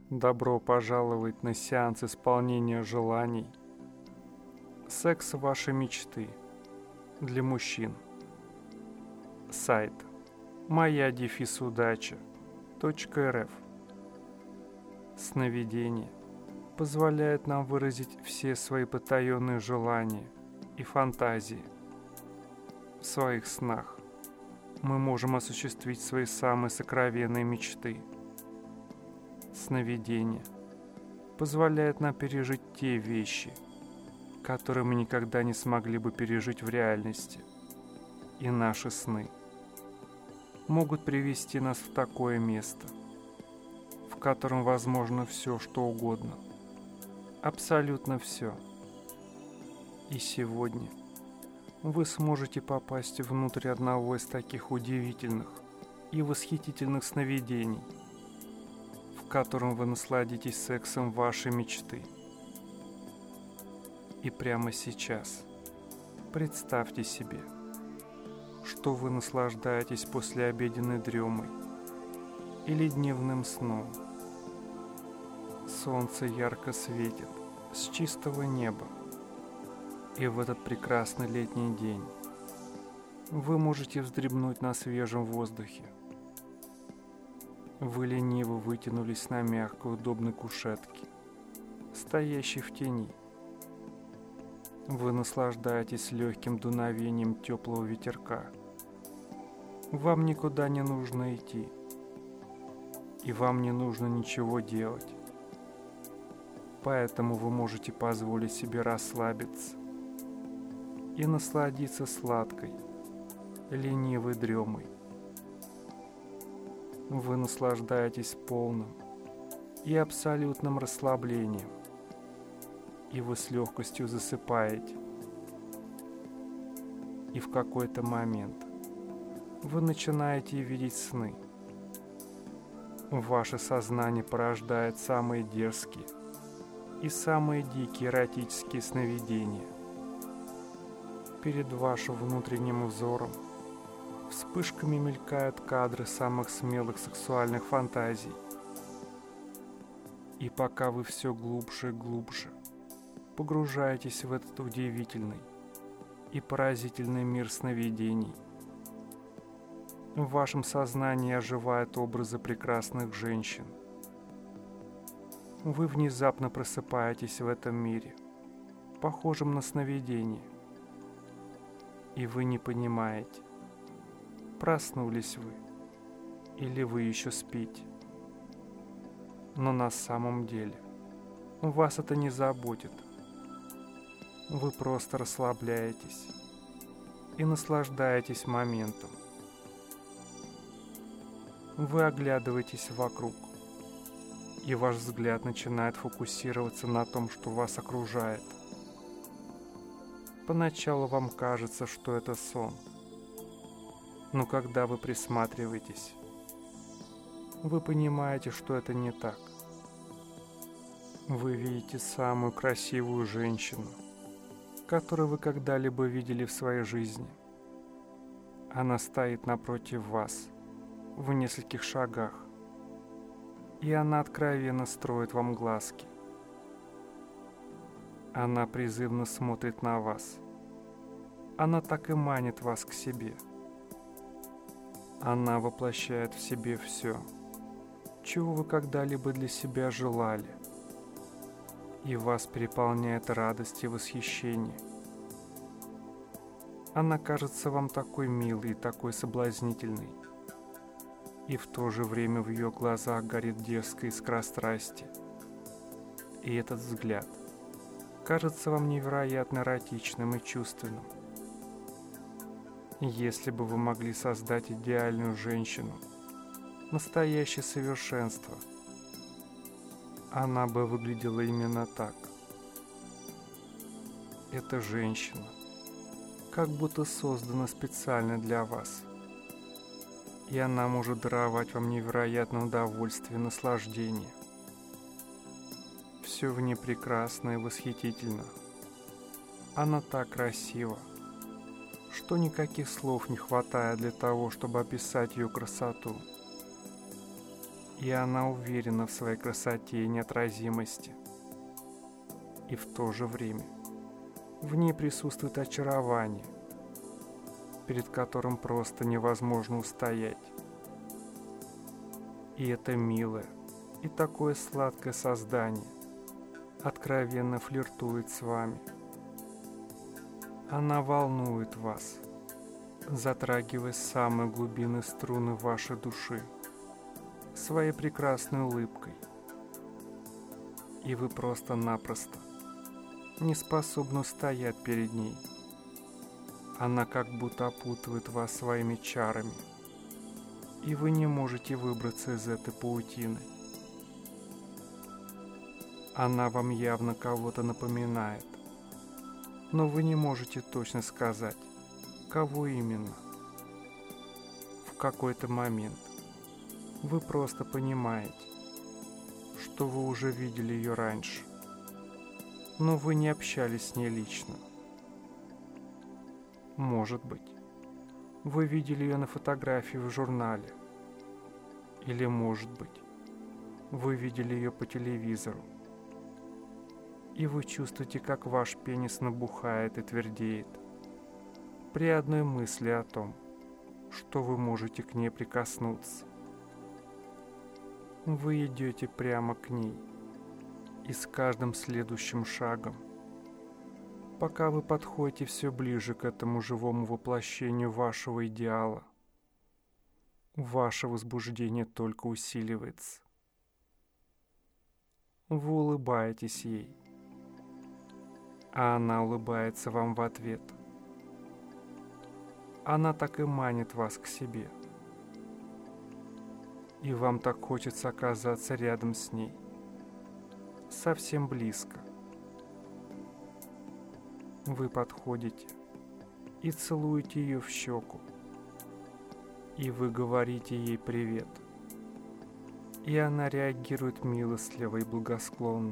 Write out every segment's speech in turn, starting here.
Добро пожаловать на сеанс исполнения желаний. Секс вашей мечты. Для мужчин. Сайт moya-удача.рф. Сновидение позволяет нам выразить все свои потаенные желания и фантазии. В своих снах мы можем осуществить свои самые сокровенные мечты. Сновидение позволяет нам пережить те вещи, которые мы никогда не смогли бы пережить в реальности. И наши сны могут привести нас в такое место, в котором возможно все, что угодно. Абсолютно все. И сегодня вы сможете попасть внутрь одного из таких удивительных и восхитительных сновидений, в котором вы насладитесь сексом вашей мечты. И прямо сейчас представьте себе, что вы наслаждаетесь послеобеденной дремой или дневным сном. Солнце ярко светит с чистого неба, и в этот прекрасный летний день вы можете вздремнуть на свежем воздухе. Вы лениво вытянулись на мягкой удобной кушетке, стоящей в тени. Вы наслаждаетесь легким дуновением теплого ветерка. Вам никуда не нужно идти, и вам не нужно ничего делать. Поэтому вы можете позволить себе расслабиться и насладиться сладкой, ленивой дремой. Вы наслаждаетесь полным и абсолютным расслаблением, и вы с легкостью засыпаете. И в какой-то момент вы начинаете видеть сны. Ваше сознание порождает самые дерзкие и самые дикие эротические сновидения. Перед вашим внутренним взором вспышками мелькают кадры самых смелых сексуальных фантазий. И пока вы все глубже и глубже погружаетесь в этот удивительный и поразительный мир сновидений, в вашем сознании оживают образы прекрасных женщин. Вы внезапно просыпаетесь в этом мире, похожем на сновидение, и вы не понимаете, проснулись вы или вы еще спите. Но на самом деле вас это не заботит. Вы просто расслабляетесь и наслаждаетесь моментом. Вы оглядываетесь вокруг, и ваш взгляд начинает фокусироваться на том, что вас окружает. Поначалу вам кажется, что это сон. Но когда вы присматриваетесь, вы понимаете, что это не так. Вы видите самую красивую женщину, которую вы когда-либо видели в своей жизни. Она стоит напротив вас, в нескольких шагах, и она откровенно строит вам глазки. Она призывно смотрит на вас. Она так и манит вас к себе. Она воплощает в себе все, чего вы когда-либо для себя желали, и вас переполняет радость и восхищение. Она кажется вам такой милой и такой соблазнительной, и в то же время в ее глазах горит дерзкая искра страсти. И этот взгляд кажется вам невероятно эротичным и чувственным. Если бы вы могли создать идеальную женщину, настоящее совершенство, она бы выглядела именно так. Эта женщина как будто создана специально для вас, и она может даровать вам невероятное удовольствие и наслаждение. Все в ней прекрасно и восхитительно. Она так красива, что никаких слов не хватает для того, чтобы описать ее красоту. и она уверена в своей красоте и неотразимости. И в то же время в ней присутствует очарование, перед которым просто невозможно устоять. И это милое и такое сладкое создание откровенно флиртует с вами. Она волнует вас, затрагивая самые глубины струны вашей души своей прекрасной улыбкой. И вы просто-напросто не способны устоять перед ней. Она как будто опутывает вас своими чарами, и вы не можете выбраться из этой паутины. Она вам явно кого-то напоминает, но вы не можете точно сказать, кого именно. В какой-то момент вы просто понимаете, что вы уже видели ее раньше, но вы не общались с ней лично. Может быть, вы видели ее на фотографии в журнале, или, может быть, вы видели ее по телевизору, и вы чувствуете, как ваш пенис набухает и твердеет при одной мысли о том, что вы можете к ней прикоснуться. Вы идете прямо к ней, и с каждым следующим шагом, пока вы подходите все ближе к этому живому воплощению вашего идеала, ваше возбуждение только усиливается. Вы улыбаетесь ей, а она улыбается вам в ответ. Она так и манит вас к себе, и вам так хочется оказаться рядом с ней, совсем близко. Вы подходите и целуете ее в щеку, и вы говорите ей привет, и она реагирует милостливо и благосклонно.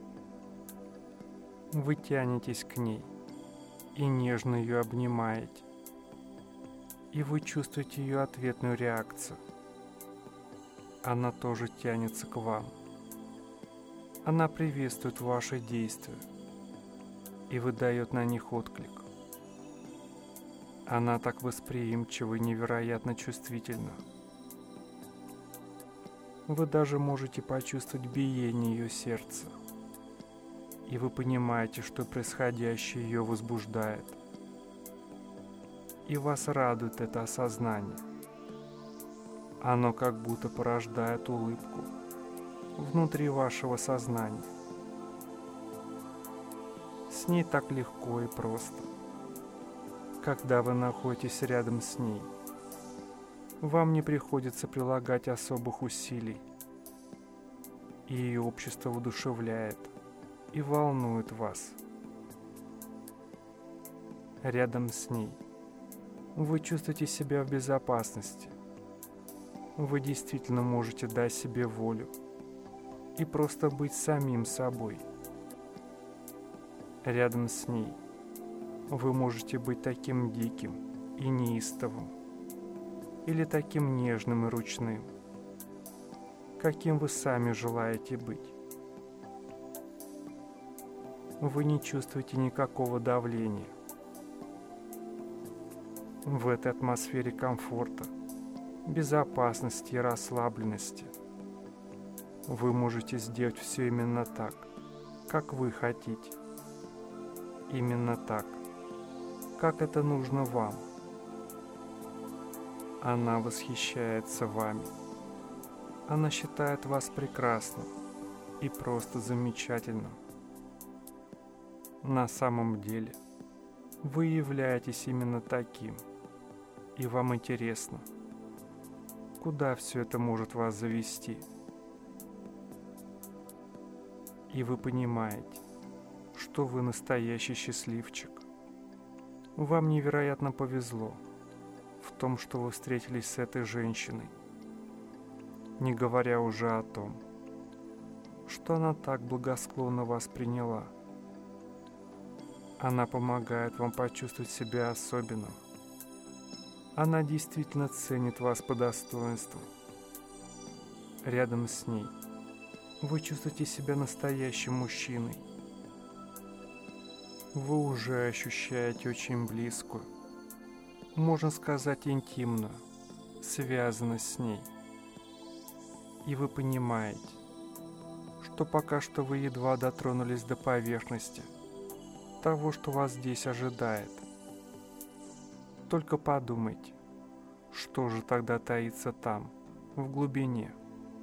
Вы тянетесь к ней и нежно ее обнимаете, и вы чувствуете ее ответную реакцию. Она тоже тянется к вам. Она приветствует ваши действия и выдает на них отклик. Она так восприимчива и невероятно чувствительна. Вы даже можете почувствовать биение ее сердца, и вы понимаете, что происходящее ее возбуждает. И вас радует это осознание. Оно как будто порождает улыбку внутри вашего сознания. С ней так легко и просто. Когда вы находитесь рядом с ней, вам не приходится прилагать особых усилий, и ее общество воодушевляет и волнует вас. Рядом с ней вы чувствуете себя в безопасности. Вы действительно можете дать себе волю и просто быть самим собой. Рядом с ней вы можете быть таким диким и неистовым, или таким нежным и ручным, каким вы сами желаете быть. Вы не чувствуете никакого давления. В этой атмосфере комфорта, безопасности и расслабленности вы можете сделать все именно так, как вы хотите. Именно так, как это нужно вам. Она восхищается вами. Она считает вас прекрасным и просто замечательным. На самом деле, вы являетесь именно таким, и вам интересно, куда все это может вас завести. И вы понимаете, что вы настоящий счастливчик. Вам невероятно повезло в том, что вы встретились с этой женщиной, не говоря уже о том, что она так благосклонно вас приняла. Она помогает вам почувствовать себя особенным. Она действительно ценит вас по достоинству. рядом с ней, вы чувствуете себя настоящим мужчиной. Вы уже ощущаете очень близкую, можно сказать, интимную связанность с ней. И вы понимаете, что пока что вы едва дотронулись до поверхности того, что вас здесь ожидает. Только подумайте, что же тогда таится там, в глубине.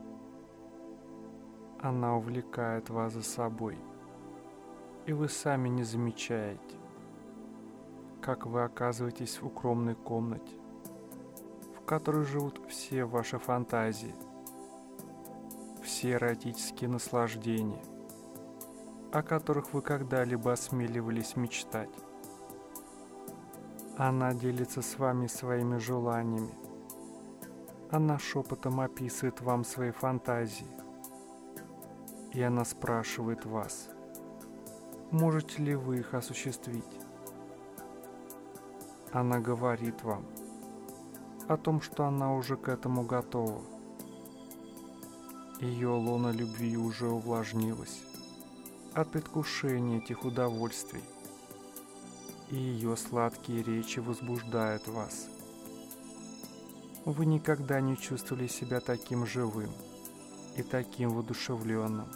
Она увлекает вас за собой, и вы сами не замечаете, как вы оказываетесь в укромной комнате, в которой живут все ваши фантазии, все эротические наслаждения, о которых вы когда-либо осмеливались мечтать. Она делится с вами своими желаниями. Она шепотом описывает вам свои фантазии. И она спрашивает вас, можете ли вы их осуществить. Она говорит вам о том, что она уже к этому готова. Ее лоно любви уже увлажнилось от предвкушения этих удовольствий, и ее сладкие речи возбуждают вас. Вы никогда не чувствовали себя таким живым и таким воодушевленным.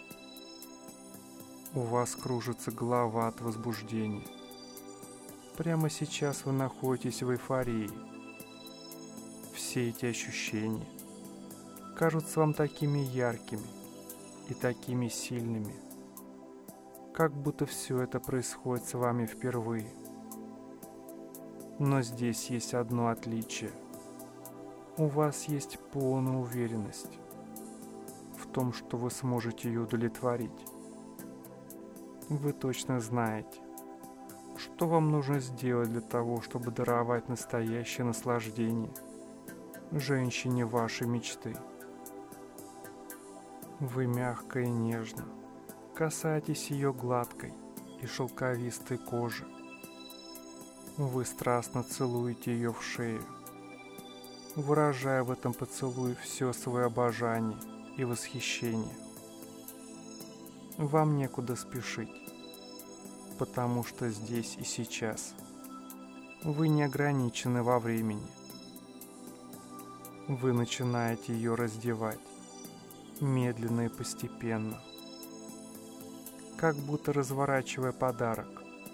У вас кружится голова от возбуждения. Прямо сейчас вы находитесь в эйфории. Все эти ощущения кажутся вам такими яркими и такими сильными, как будто все это происходит с вами впервые. Но здесь есть одно отличие. У вас есть полная уверенность в том, что вы сможете ее удовлетворить. Вы точно знаете, что вам нужно сделать для того, чтобы даровать настоящее наслаждение женщине вашей мечты. Вы мягко и нежно касаетесь ее гладкой и шелковистой кожи. Вы страстно целуете ее в шею, выражая в этом поцелуе все свое обожание и восхищение. Вам некуда спешить, потому что здесь и сейчас вы не ограничены во времени. Вы начинаете ее раздевать, медленно и постепенно, как будто разворачивая подарок.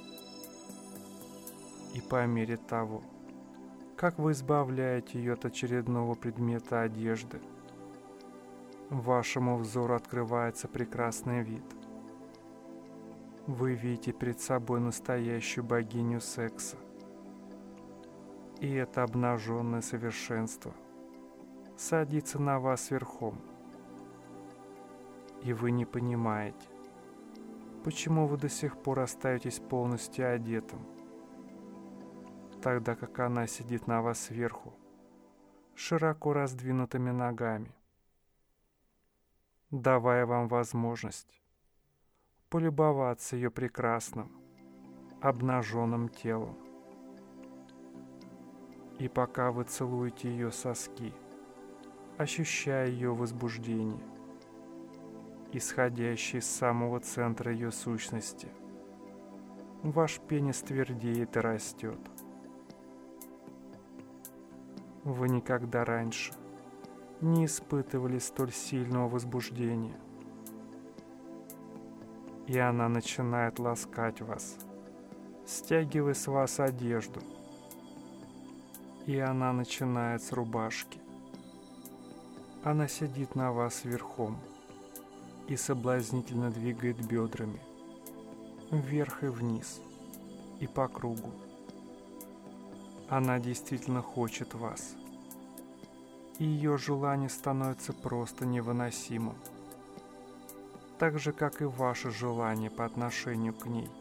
И по мере того, как вы избавляете ее от очередного предмета одежды, вашему взору открывается прекрасный вид. Вы видите перед собой настоящую богиню секса. И это обнаженное совершенство садится на вас верхом. И вы не понимаете, почему вы до сих пор остаетесь полностью одетым, тогда как она сидит на вас сверху, широко раздвинутыми ногами, давая вам возможность полюбоваться ее прекрасным, обнаженным телом. И пока вы целуете ее соски, ощущая ее возбуждение, исходящее из самого центра ее сущности, ваш пенис твердеет и растет. Вы никогда раньше не испытывали столь сильного возбуждения. И она начинает ласкать вас, стягивая с вас одежду. И она начинает с рубашки. Она сидит на вас верхом и соблазнительно двигает бедрами вверх и вниз и по кругу. Она действительно хочет вас, и ее желание становится просто невыносимым, так же, как и ваше желание по отношению к ней.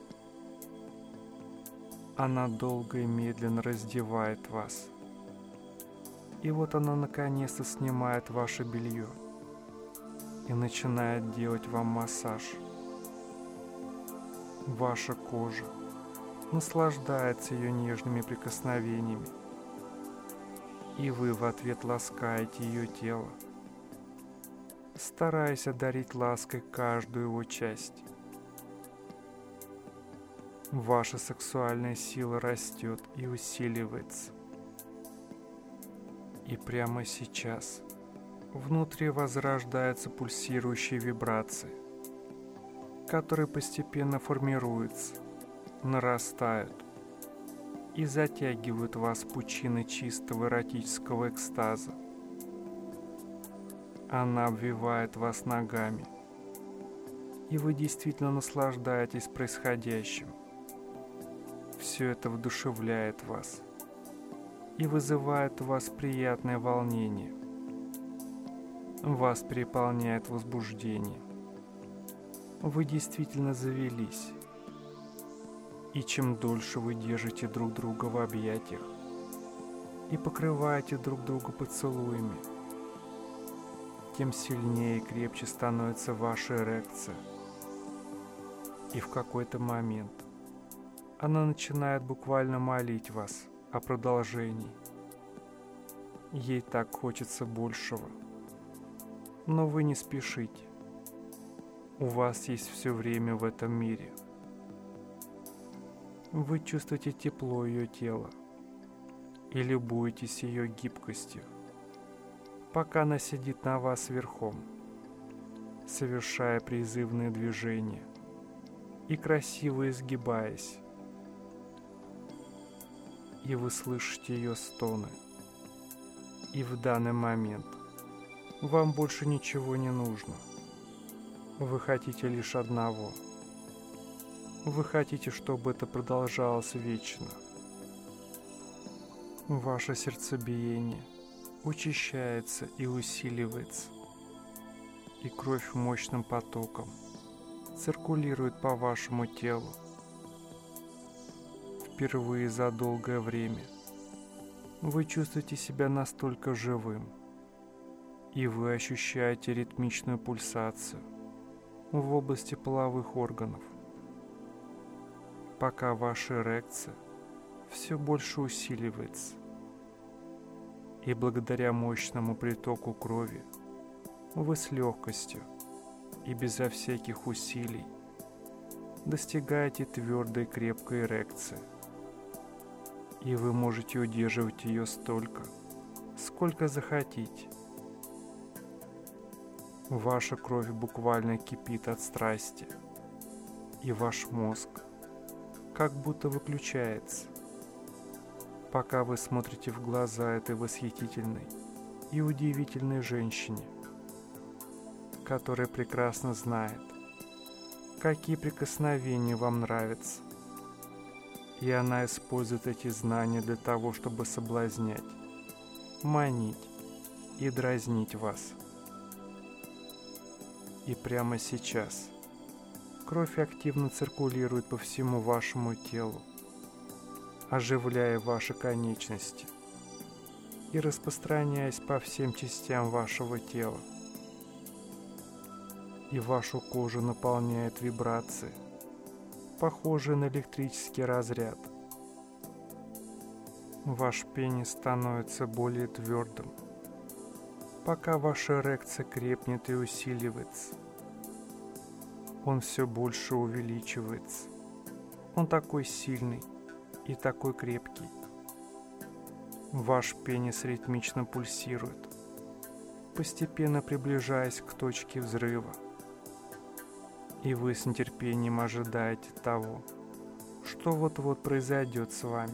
Она долго и медленно раздевает вас, и вот она наконец-то снимает ваше белье и начинает делать вам массаж. Ваша кожа наслаждается ее нежными прикосновениями, и вы в ответ ласкаете ее тело, стараясь одарить лаской каждую его часть. Ваша сексуальная сила растет и усиливается. И прямо сейчас внутри вас зарождаются пульсирующие вибрации, которые постепенно формируются, нарастают и затягивают вас в пучины чистого эротического экстаза. Она обвивает вас ногами, и вы действительно наслаждаетесь происходящим. Все это вдохновляет вас и вызывает у вас приятное волнение. Вас переполняет возбуждение. Вы действительно завелись. И чем дольше вы держите друг друга в объятиях и покрываете друг друга поцелуями, тем сильнее и крепче становится ваша эрекция. И в какой-то момент она начинает буквально молить вас о продолжении. Ей так хочется большего. Но вы не спешите. У вас есть все время в этом мире. Вы чувствуете тепло ее тела и любуетесь ее гибкостью, пока она сидит на вас верхом, совершая призывные движения и красиво изгибаясь. И вы слышите ее стоны. И в данный момент вам больше ничего не нужно. Вы хотите лишь одного. Вы хотите, чтобы это продолжалось вечно. Ваше сердцебиение учащается и усиливается, и кровь мощным потоком циркулирует по вашему телу. Впервые за долгое время вы чувствуете себя настолько живым, и вы ощущаете ритмичную пульсацию в области половых органов, пока ваша эрекция все больше усиливается. И благодаря мощному притоку крови вы с легкостью и безо всяких усилий достигаете твердой крепкой эрекции. И вы можете удерживать ее столько, сколько захотите. Ваша кровь буквально кипит от страсти, и ваш мозг как будто выключается, пока вы смотрите в глаза этой восхитительной и удивительной женщине, которая прекрасно знает, какие прикосновения вам нравятся. И она использует эти знания для того, чтобы соблазнять, манить и дразнить вас. И прямо сейчас кровь активно циркулирует по всему вашему телу, оживляя ваши конечности и распространяясь по всем частям вашего тела. И вашу кожу наполняет вибрации, похожие на электрический разряд. Ваш пенис становится более твердым, пока ваша эрекция крепнет и усиливается. Он все больше увеличивается. Он такой сильный и такой крепкий. Ваш пенис ритмично пульсирует, постепенно приближаясь к точке взрыва. И вы с нетерпением ожидаете того, что вот-вот произойдет с вами.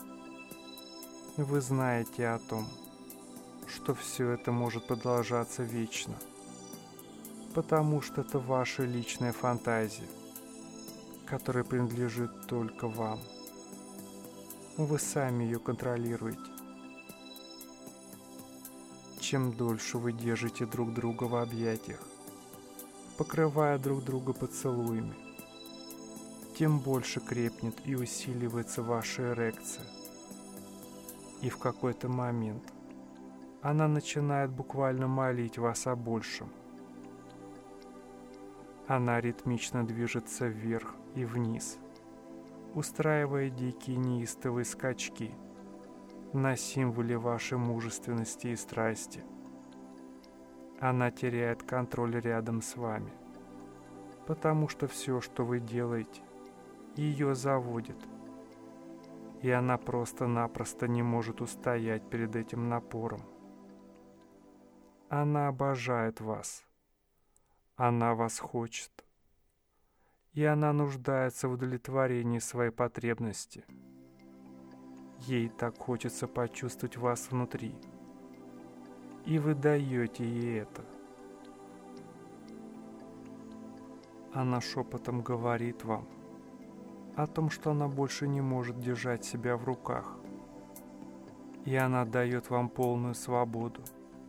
Вы знаете о том, что все это может продолжаться вечно, потому что это ваша личная фантазия, которая принадлежит только вам. Вы сами ее контролируете. Чем дольше вы держите друг друга в объятиях, покрывая друг друга поцелуями, тем больше крепнет и усиливается ваша эрекция. И в какой-то момент она начинает буквально молить вас о большем. Она ритмично движется вверх и вниз, устраивая дикие неистовые скачки на символе вашей мужественности и страсти. она теряет контроль рядом с вами, потому что все, что вы делаете, ее заводит, и она просто-напросто не может устоять перед этим напором. Она обожает вас, она вас хочет, и она нуждается в удовлетворении своей потребности. Ей так хочется почувствовать вас внутри, и вы даете ей это. Она шепотом говорит вам о том, что она больше не может держать себя в руках, и она дает вам полную свободу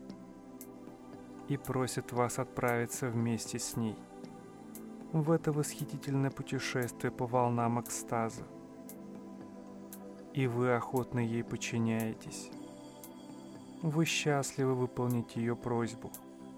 и просит вас отправиться вместе с ней в это восхитительное путешествие по волнам экстаза. И вы охотно ей подчиняетесь. Вы счастливы выполнить ее просьбу.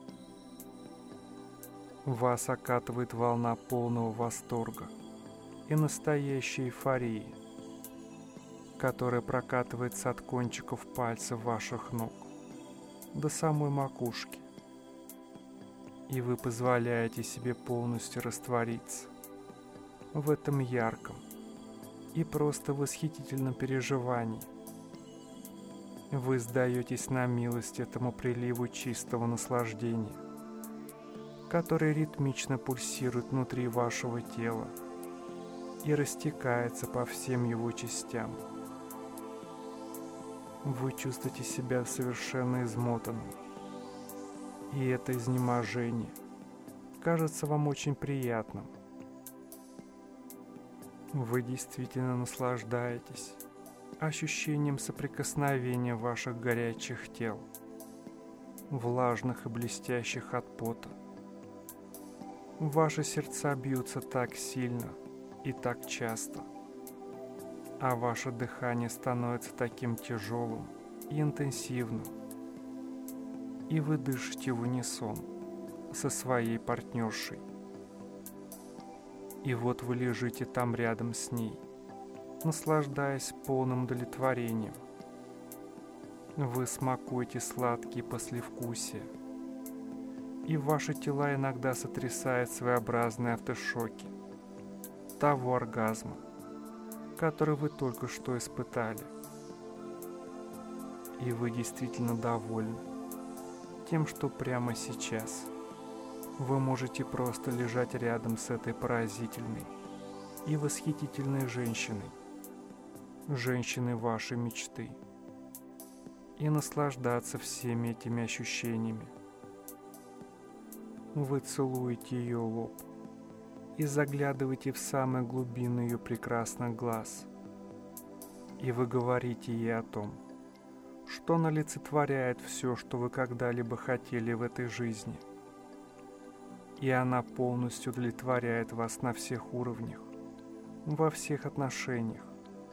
Вас окатывает волна полного восторга и настоящей эйфории, которая прокатывается от кончиков пальцев ваших ног до самой макушки. И вы позволяете себе полностью раствориться в этом ярком и просто восхитительном переживании. Вы сдаетесь на милость этому приливу чистого наслаждения, который ритмично пульсирует внутри вашего тела и растекается по всем его частям. Вы чувствуете себя совершенно измотанным, и это изнеможение кажется вам очень приятным. Вы действительно наслаждаетесь ощущением соприкосновения ваших горячих тел, влажных и блестящих от пота. Ваши сердца бьются так сильно и так часто, а ваше дыхание становится таким тяжелым и интенсивным, и вы дышите в унисон со своей партнершей. И вот вы лежите там рядом с ней, наслаждаясь полным удовлетворением. Вы смакуете сладкие послевкусия, и ваши тела иногда сотрясают своеобразные автошоки того оргазма, который вы только что испытали. И вы действительно довольны тем, что прямо сейчас вы можете просто лежать рядом с этой поразительной и восхитительной женщиной, женщиной вашей мечты, и наслаждаться всеми этими ощущениями. Вы целуете ее лоб и заглядываете в самые глубины ее прекрасных глаз, и вы говорите ей о том, что она олицетворяет все, что вы когда-либо хотели в этой жизни, и она полностью удовлетворяет вас на всех уровнях, во всех отношениях,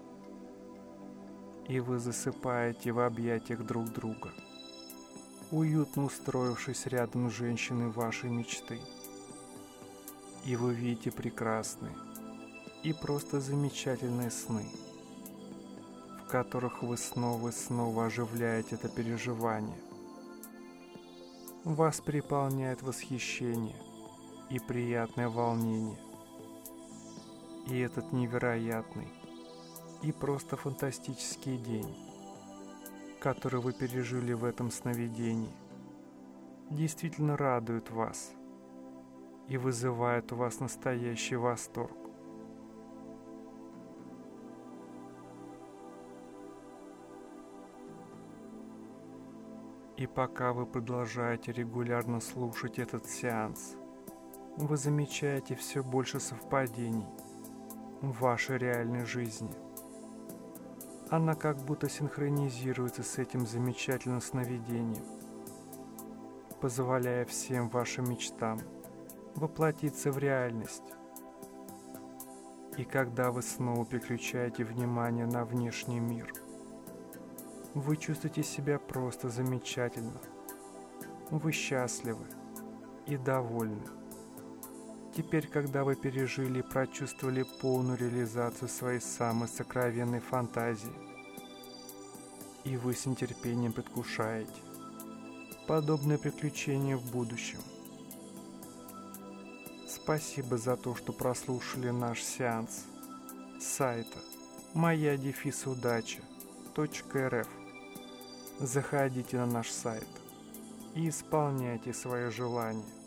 и вы засыпаете в объятиях друг друга, уютно устроившись рядом с женщиной вашей мечты. И вы видите прекрасные и просто замечательные сны, в которых вы снова и снова оживляете это переживание. Вас переполняет восхищение и приятное волнение. И этот невероятный и просто фантастический день, который вы пережили в этом сновидении, действительно радует вас и вызывает у вас настоящий восторг. И пока вы продолжаете регулярно слушать этот сеанс, вы замечаете все больше совпадений в вашей реальной жизни. Она как будто синхронизируется с этим замечательным сновидением, позволяя всем вашим мечтам воплотиться в реальность. И когда вы снова переключаете внимание на внешний мир, вы чувствуете себя просто замечательно. Вы счастливы и довольны. Теперь, когда вы пережили и прочувствовали полную реализацию своей самой сокровенной фантазии, и вы с нетерпением предвкушаете, подобные приключения в будущем. Спасибо за то, что прослушали наш сеанс с сайта moya-удача.рф. Заходите на наш сайт и исполняйте свои желания.